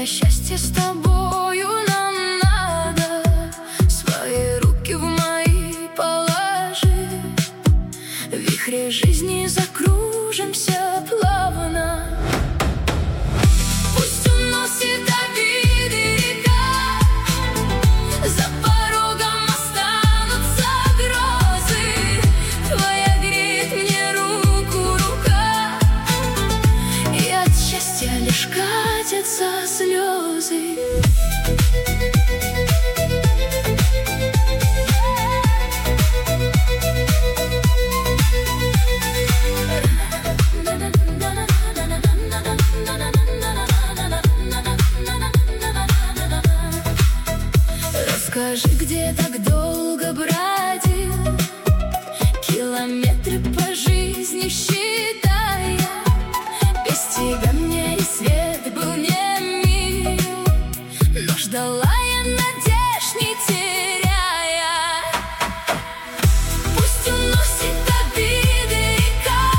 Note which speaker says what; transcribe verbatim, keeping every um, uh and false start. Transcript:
Speaker 1: для счастья с тобою нам надо свои руки в мои положи. В вихре жизни закружимся плавно. Пусть уносит обиды река, за порогом останутся грозы. Твоя греет мне руку рука, и от счастья лишь катятся слезы. Скажи, где так долго